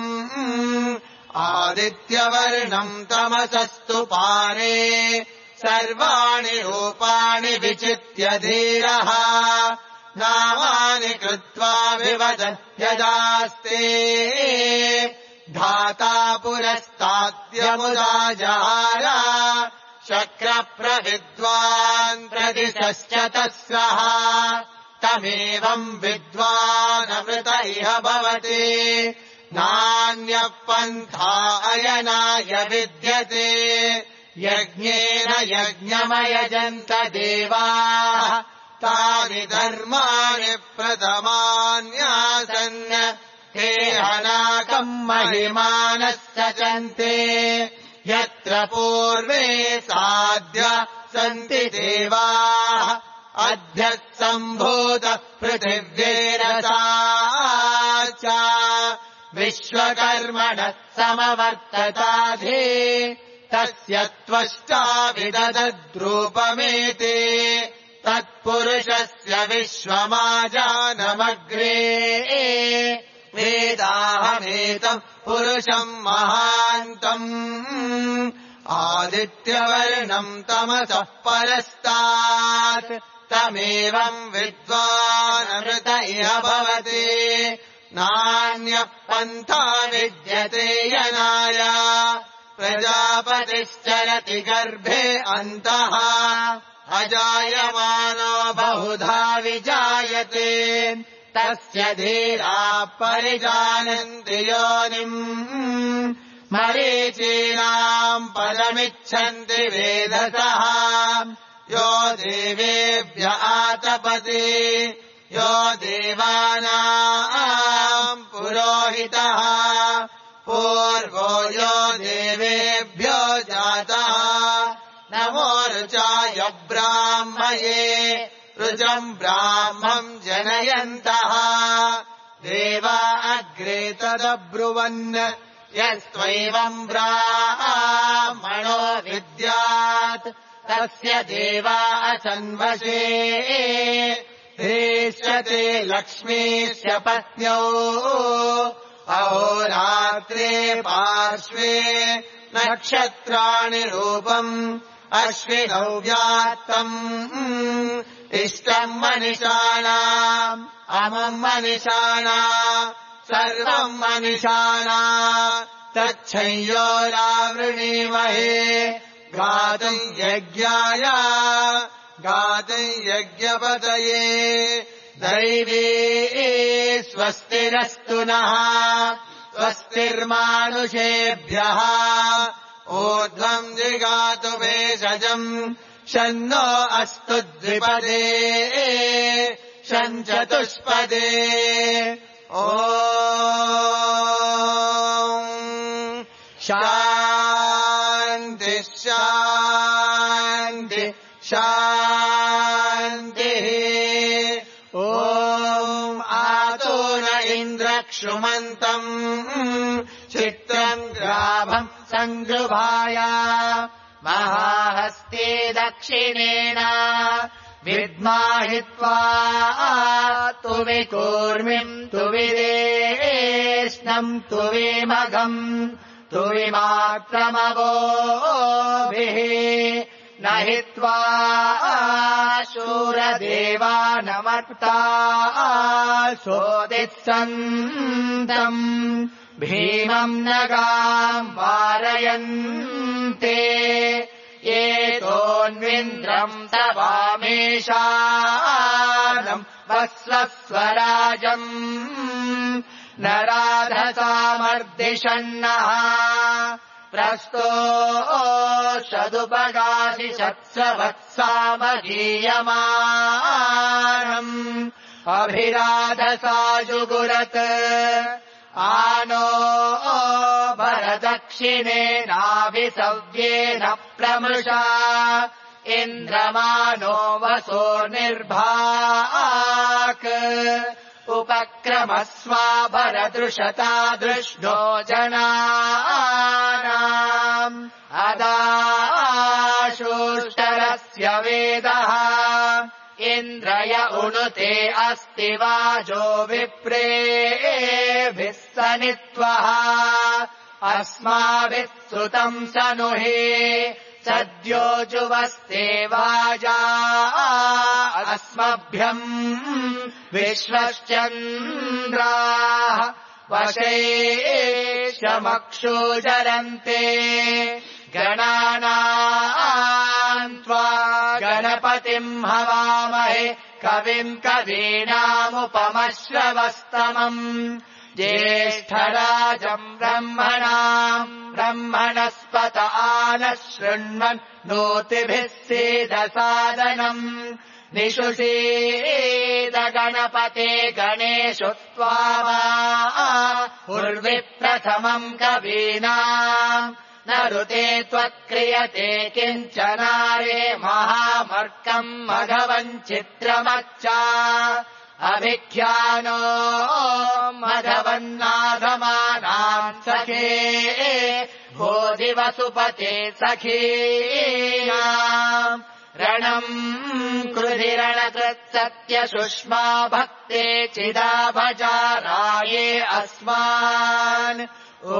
आदित्यवर्णम् तमसस्तु पारे सर्वाणि रूपाणि विचित्य धीरः नामानि कृत्वा विवदत्यदास्ते धाता पुरस्ताद्यमुदा जहार शक्रप्रविद्वान् प्रदिशश्च तस्सः तमेवम् विद्वानमृत इह भवति नान्यः पन्था अयनाय विद्यते यज्ञेन यज्ञमयजन्त देवाः तानि धर्माणि प्रथमान्यासन् हे हनाकम् महिमानः सचन्ते यत्र पूर्वे साध्य सन्ति देवाः अद्य सम्भूत पृथिव्यैरसा च विश्वकर्मणः समवर्तताधे तस्य त्वष्टा विदधद्रूपमेते तत्पुरुषस्य विश्वमाजानमग्रे वेदाहमेतम् पुरुषम् महान्तम् आदित्यवर्णम् तमसः परस्तात् तमेवम् विद्वानमृत इह भवति नान्यः पन्था विद्यते यनाय प्रजापतिश्चरति गर्भे अन्तः अजायमानो बहुधा विजायते तस्य धीराः परिजानन्ति योनिम् मरीचीनाम् पदमिच्छन्ति वेधसः यो देवेभ्य आतपति यो देवानाम् पुरोहितः पूर्वो यो देवेभ्यो जातः नमो ऋचाय ब्राह्मये ऋचम् ब्राह्मम् जनयन्तः देवा अग्रे तदब्रुवन् यस्त्वैवम् ब्राह्मणो विद्यात् तस्य देवा असन्वशे हेष्यते लक्ष्मीश्च पत्न्यौ अहोरात्रे पार्श्वे नक्षत्राणि रूपम् अश्विनौ व्यात्तम् इष्टम् मनिषाणाम् अमुम् मनिषाणा सर्वम् मनिषाणा तच्छंयोरावृणीमहे गातुम् यज्ञाय गातुम् यज्ञपतये दैवी स्वस्तिरस्तु नः स्वस्तिर्मानुषेभ्यः ऊर्ध्वम् जिगातु भेषजम् शन्नो अस्तु द्विपदे शञ्चतुष्पदे ॐ शान्ति शान्ति शान्तिः ॐ आतो न इन्द्रक्षुमन्तम् चित्रम् ग्राभम् सङ्गृभाय महाहस्ते दक्षिणेन विद्माहित्वा तु विकूर्मिम् तु विदेष्णम् तु विमघम् तु विमात्रमवोभिः न हित्वा शूरदेवानमर्ता सोदित्सन्तम् भीमम् नगाम् वारयन्ते एतोऽन्विन्द्रम् तवामेषानम् वस्वस्वराजम् न राधसामर्दिषन्नः प्रस्तोषदुपगासि शत्सवत्सामगीयमानम् अभिराधसाजुगुरत् आनो भरदक्षिणेनाभिसव्येन प्रमृषा इन्द्रमानो वसो निर्भाक् उपक्रमस्वा भरदृशता दृष्णो जनानाम् अदाशुष्टरस्य वेदः इन्द्रय उणुते अस्ति वाजो विप्रेभिः सनित्वः अस्माभिः श्रुतम् सनुहे सद्यो जुवस्ते वाजा अस्मभ्यम् विश्वश्चन्द्राः वशेषमक्षोजरन्ते गणानाम् त्वा गणपतिम् हवामहे कविम् कवीनामुपमश्रवस्तमम् ज्येष्ठराजम् ब्रह्मणाम् ब्रह्मणस्पत आनः शृण्वन् नोतिभिः सीदसादनम् निषुषीद गणपते गणेषु त्वामा उर्विप्रथमम् कवीनाम् न ऋते त्वत्क्रियते किञ्चनारे महामर्कम् मघवम् चित्रमच्चा अभिख्यानो मघवन्नागमानाम् सखे भोधिवसुपते सखीनाम् रणम् कृधिरणकृत्सत्यसुष्मा भक्ते चिदाभजाराये अस्मान् ॐ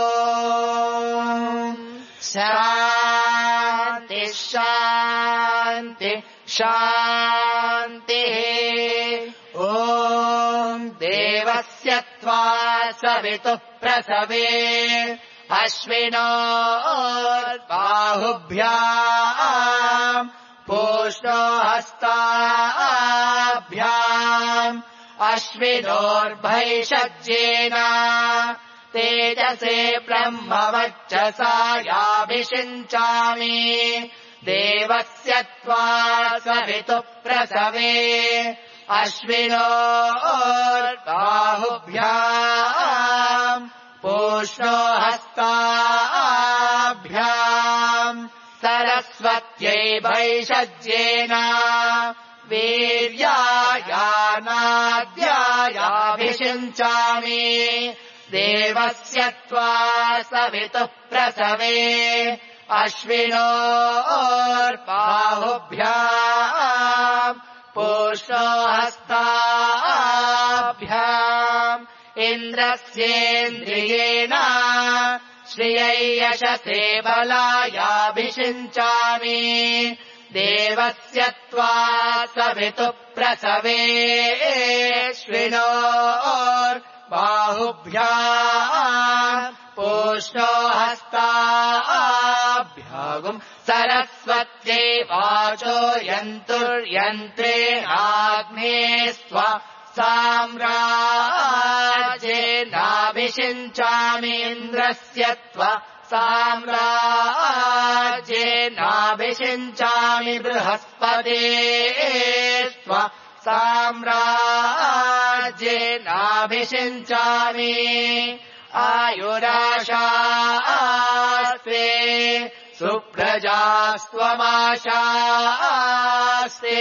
शान्ति शान्ति शान्तिः ॐ देवस्य त्वा सवितुः प्रसवे अश्विनो बाहुभ्याम् पूष्णो हस्ताभ्याम् अश्विनोर्भैषज्येन तेजसे ब्रह्मवर्चसा याभिषिञ्चामि देवस्य त्वा सवितुः प्रसवे अश्विनोर्बाहुभ्याम् पूष्णो हस्ताभ्याम् सरस्वत्यै भैषज्येन वीर्यायानाद्यायाभिषिञ्चामि देवस्य त्वा सवितुः प्रसवे अश्विनोर्बाहुभ्याम् पूष्णो हस्ताभ्याम् इन्द्रस्येन्द्रियेण श्रियै यशसे बलायाभिषिञ्चामि देवस्य त्वा सवितुः प्रसवे अश्विनोर्बाहुभ्याम् पूष्णो हस्ताभ्याम् सरस्वत्यै वाचो यन्तुर्यन्त्रेणाग्ने स्वा साम्राज्येनाभिषिञ्चामि इन्द्रस्य त्वा साम्राज्येनाभिषिञ्चामि बृहस्पते त्वा साम्राज्येनाभिषिञ्चामि आयुराशास्ते सुप्रजास्त्वमाशास्ते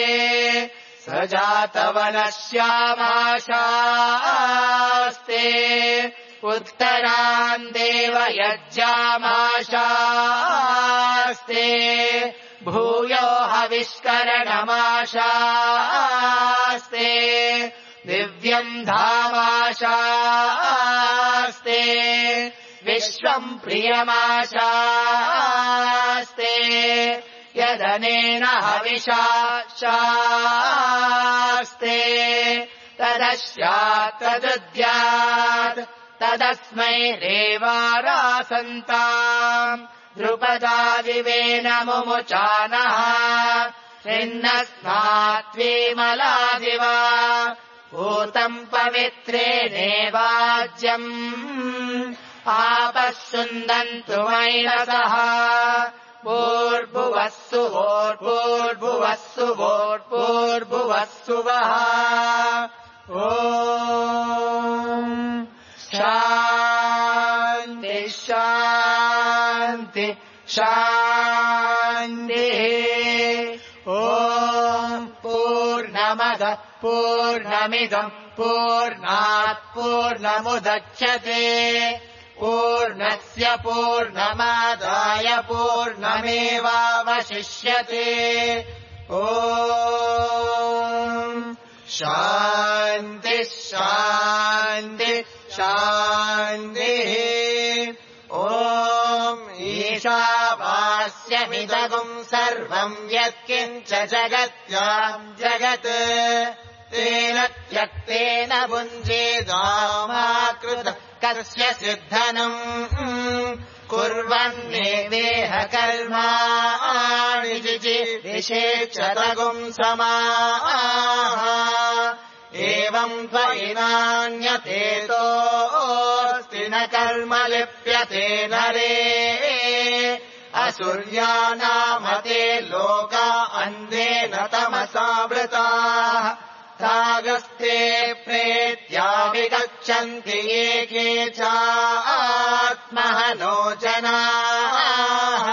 सजातवनश्यामाशास्ते उत्तरान् देवयज्ञामाशास्ते भूयो हविष्करणमाशास्ते दिव्यम् धामाशास्ते विश्वम् प्रियमाशास्ते यदनेन हविषा शास्ते तदस्यात् तदुद्यात् तदस्मै देवारासन्ताम् द्रुपदादिवेन मुमुचानः छिन्नस्मात्वीमलादिवा भूतम् पवित्रेणेवाज्यम् आपः सुन्दन्तु मैनसः भूर्भुवस्सु भूर्भुवस्सु भूर्भुवस्सु वः ॐ शान्ति शान्ति शान्तिः ॐ पूर्णमदः पूर्णमिदम् पूर्णात् पूर्णमुदच्यते पूर्णस्य पूर्णमादाय पूर्णमेवावशिष्यते ॐ शान्ति शान्ति शान्तिः ॐ ईशावास्यमिदगुम् सर्वम् यत्किञ्च जगत्याम् जगत् तेन त्यक्तेन भुञ्जेदामाकृत कस्य सिद्धनम् कुर्वन्नेवेह कर्माणि जिजीविषेच्छतगुं समाः एवम् त्वयि नान्यतेतोऽस्ति न कर्म लिप्यते नरे असुर्यानामते लोका अन्धेन तमसावृताः तागस्ते प्रेत्या विगच्छन्ति ये के चात्महनो जनाः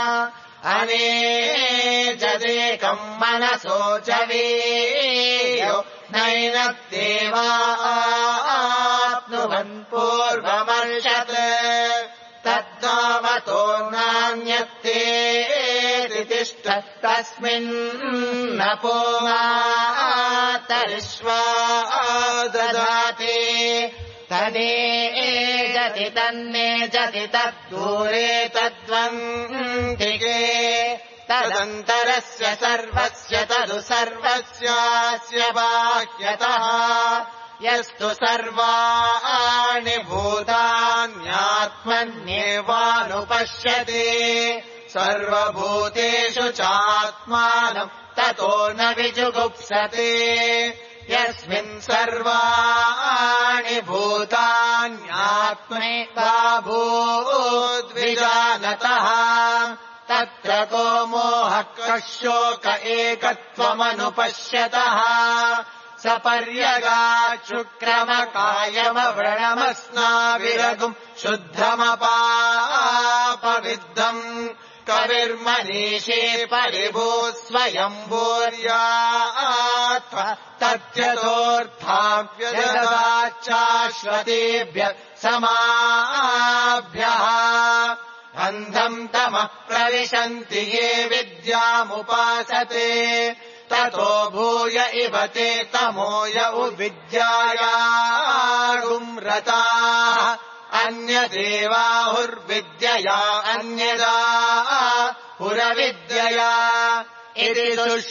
अनेजदेकम् मनसो च वीयो नैनद्देवाप्नुवन् पूर्वमर्षत् तद्धावतो नान्यत्ते तिष्ठ तस्मिन्नपो मातरिष्वा ददाति तदेजति तन्नेजति तद्दूरे तद्वन्तिके तदन्तरस्य सर्वस्य तदु सर्वस्यास्य बाह्यतः यस्तु सर्वाणि भूतान्यात्मन्येवानुपश्यति सर्वभूतेषु चात्मानम् ततो न विजुगुप्सते यस्मिन् सर्वाणि भूतान्यात्मैवा भूद्विजानतः तत्र को मोहः कः शोक एकत्वमनुपश्यतः सपर्यगाच्छुक्रमकायमव्रणमस्नाविरगुम् शुद्धमपापविद्धम् कविर्मनीषे परिभूः स्वयम्भूर्यात्व तथ्यथोऽर्थाव्यददाच्चाश्वतेभ्यः समाभ्यः अन्धम् तमः प्रविशन्ति ये विद्यामुपासते ततो भूय इव ते तमो य उविद्यायागुम् रताः अन्यदेवाहुर्विद्यया अन्यदा पुरविद्यया इति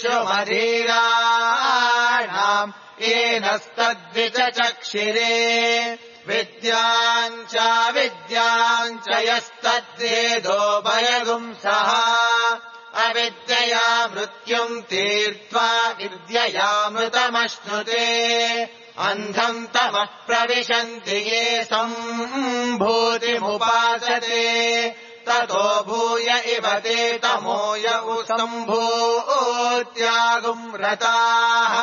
शुश्रुमधीराणाम् येनस्तद्विचचक्षिरे विद्याम् च विद्याम् च यस्तद्वेदो भयगुंसः अविद्यया मृत्युम् तीर्त्वा विद्ययामृतमश्नुते अन्धम् तमः प्रविशन्ति ये सम्भूतिमुपासते ततो भूय इव ते तमो य सम्भूत्यागुम् रताः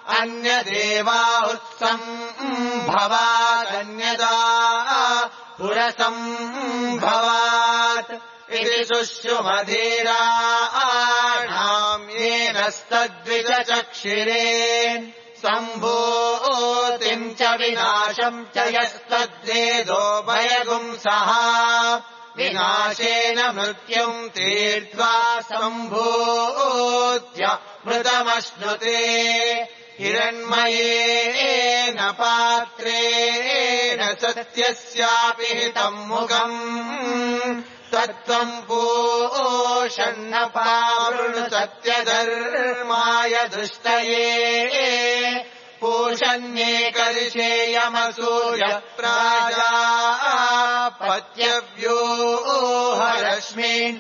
अन्यदेवाहुत्सम्भवादन्यदा पुरसम्भवात् इति शुश्रुमधीराणाम् येनस्तद्विचचक्षिरे सम्भूतिम् च विनाशम् च यस्तद्वेदो भयगुंसः विनाशेन मृत्युम् तीर्त्वा सम्भूत्य मृतमश्नुते हिरण्मयेन पात्रेण सत्यस्यापि हितम् मुखम् तत्त्वम् पूषन्नपावृणु सत्यधर्माय दृष्टये पूषन्येकर्षेयमसूर्य प्राजापत्यव्यूहरश्मीन्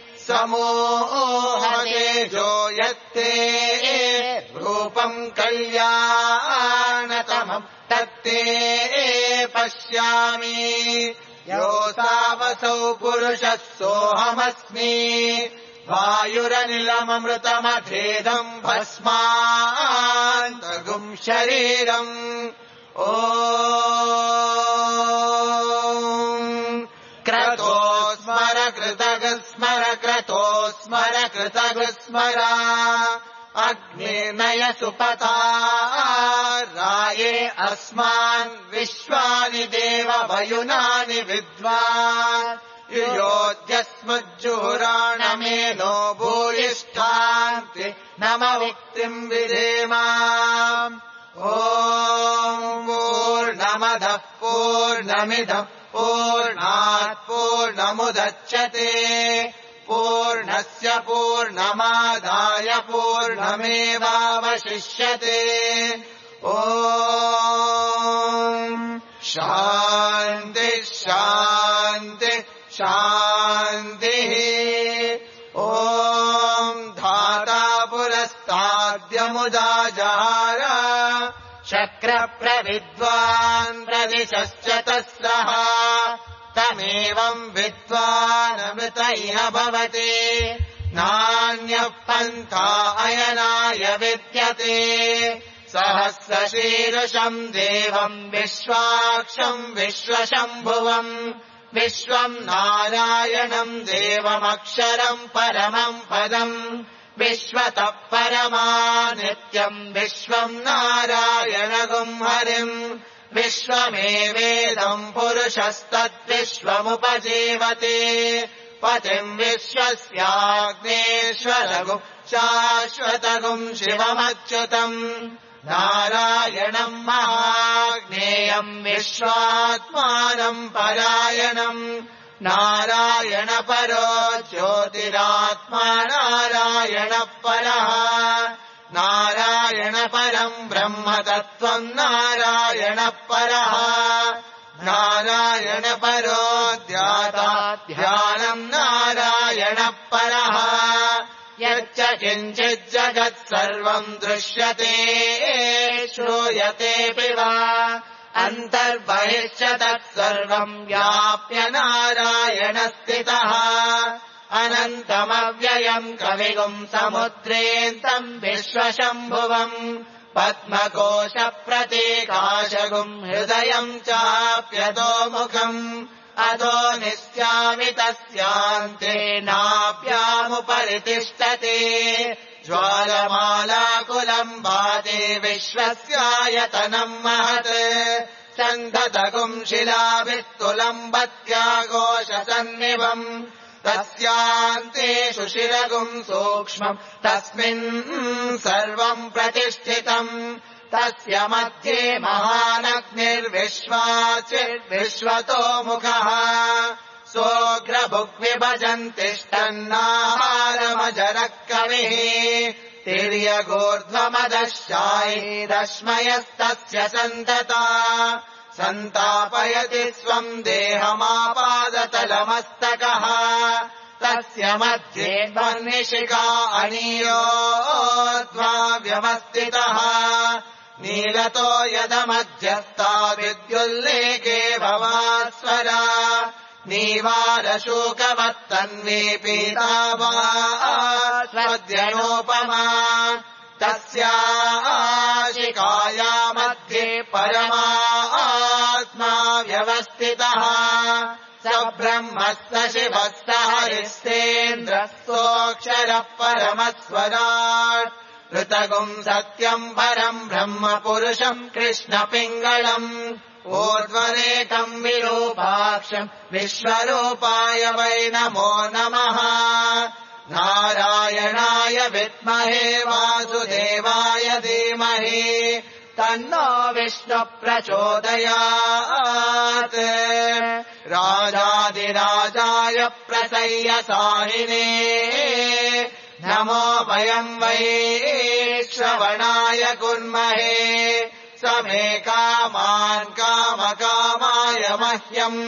समूहतेजो यत्ते रूपम् कल्याणतमम् तत्ते पश्यामि योऽसावसौ पुरुषः सोऽहमस्मि वायुरनिलममृतमथेदम् भस्मान्तगुम् शरीरम् ओ क्रतो स्मर कृतगस्मर क्रतो स्मर कृतगस्मर अग्निर्नय सुपता राये अस्मान् विश्वानि देव वयुनानि विद्वान् युयोध्यस्मज्जुहुराणमेनो भूयिष्ठान्ति नमविक्तिम् विधेमाम् ॐ पूर्णमदः पूर्णमिदम् पूर्णात् पूर्णमुदच्यते पूर्णस्य पूर्णमादाय पूर्णमेवावशिष्यते ॐ शान्ति शान्ति शान्तिः ॐ धाता पुरस्ताद्यमुदाजहार शक्रप्रविद्वान् प्रदिशश्च तस्रः तमेवम् विद्वानमृत इह भवति नान्यः पन्था अयनाय विद्यते सहस्रशीर्षम् देवम् विश्वाक्षम् विश्वशम्भुवम् विश्वम् नारायणम् देवमक्षरम् परमम् पदम् विश्वतः परमा नित्यम् विश्वम् नारायणगुम् हरिम् विश्वमेवेदम् पुरुषस्तद्विश्वमुपजीवते पतिम् विश्वस्याग्नेश्वरगुम् शाश्वतगुम् शिवमच्युतम् नारायणम् महाज्ञेयम् विश्वात्मानम् परायणम् नारायणपरो ज्योतिरात्मा नारायणपरः नारायणपरम् ब्रह्मतत्त्वम् नारायणपरः नारायणपरो ध्याता ध्यानम् नारायणपरः यच्च किञ्चित् जगत् सर्वम् दृश्यते श्रूयतेऽपि वा अन्तर्बहिश्च तत्सर्वम् व्याप्य नारायणस्थितः अनन्तमव्ययम् कविगुम् समुद्रेऽन्तम् विश्वशम्भुवम् पद्मकोशप्रतीकाशगुम् हृदयम् चाप्यतोमुखम् अधो निस्यामि तस्यान्ते नाप्यामुपरि तिष्ठति ज्वालमालाकुलम् भाति विश्वस्यायतनम् महत् सन्धतगुम् शिलाभिस्तुलम् बत्याघोषसन्निभम् तस्यान्ते सुशिरगुम् सूक्ष्मम् तस्मिन् सर्वम् प्रतिष्ठितम् तस्य मध्ये महानग्निर्विश्वाचिर्विश्वतो मुखः सोऽग्रभुग्विभजन् तिष्ठन्नाहारमजरः कविः तिर्यगोर्ध्वमदशायैरश्मयस्तस्य सन्तता सन्तापयति स्वम् देहमापादतलमस्तकः तस्य मध्ये ध्वन्निशिखा अनीयोऽध्वा व्यवस्थितः नीलतो यदमध्यस्था विद्युल्लेखे भवास्वरा नीवारशोकवत्तन्वी पीतावा स्वद्यनोपमा तस्याशिखाया मध्ये परमात्मा व्यवस्थितः स ब्रह्मः स शिवः स हरिस्तेन्द्रः सोऽक्षरः परमस्वराट् ऋतगुम् सत्यम् परम् ब्रह्म पुरुषम् कृष्णपिङ्गळम् ऊर्ध्वरेकम् विरूपाक्षम् विश्वरूपाय वै नमो नमः नारायणाय विद्महे वासुदेवाय धीमहि तन्नो विष्णुः प्रचोदयात् राजाधिराजाय प्रसय्यसाहिने नमो वयम् वै श्रवणाय कुर्महे समे कामान् कामकामाय मह्यम्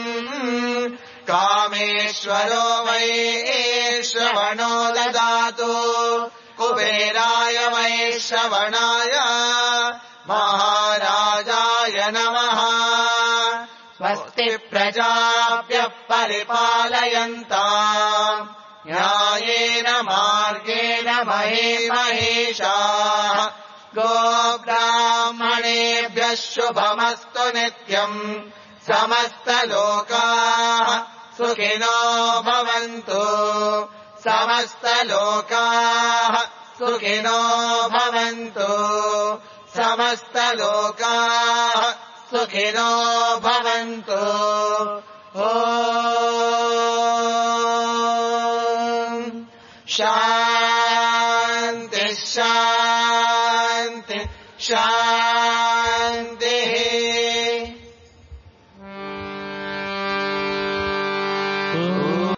कामेश्वरो वै श्रवणो ददातु कुबेराय वै श्रवणाय महाराजाय नमः स्वस्ति प्रजाभ्यः परिपालयन्ताम् न्यायेन मार्गेण महीमहेशाः गोब्राह्मणेभ्यः शुभमस्तु नित्यम् समस्तलोकाः सुखिनो भवन्तु समस्तलोकाः सुखिनो भवन्तु समस्तलोकाः सुखिनो भवन्तु ॐ शान्ति शान्ति शान्ति